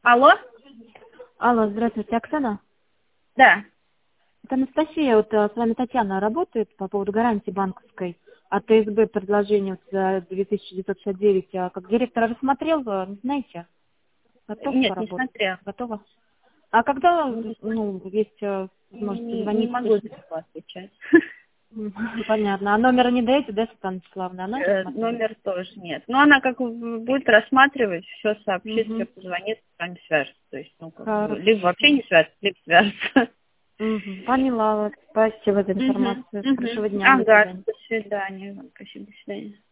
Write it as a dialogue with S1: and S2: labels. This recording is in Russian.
S1: Алло?
S2: Алло, здравствуйте, Оксана.
S1: Да.
S2: Это Анастасия, вот с вами Татьяна работает по поводу гарантии банковской от ТСБ предложение вот за 2969. А как директор рассмотрел, вы не знаете? Готов
S1: Нет, не
S2: поработать?
S1: смотрела.
S2: Готова? А когда,
S1: Не,
S2: есть возможность
S1: не
S2: позвонить?
S1: могу за него отвечать.
S2: Понятно. А номера не даете, да, Светлана Вячеславовна? Она рассмотрела?
S1: Номер тоже нет. Но она как будет рассматривать, все сообщит, все
S2: Угу.
S1: позвонит, с вами свяжется. То есть, либо вообще
S2: Хорошо.
S1: не свяжется, либо свяжется.
S2: Поняла вас. Спасибо за
S1: Мгм,
S2: информацию.
S1: мгм.
S2: Хорошего дня. До
S1: Ага,
S2: свидания.
S1: до свидания. Спасибо, до свидания.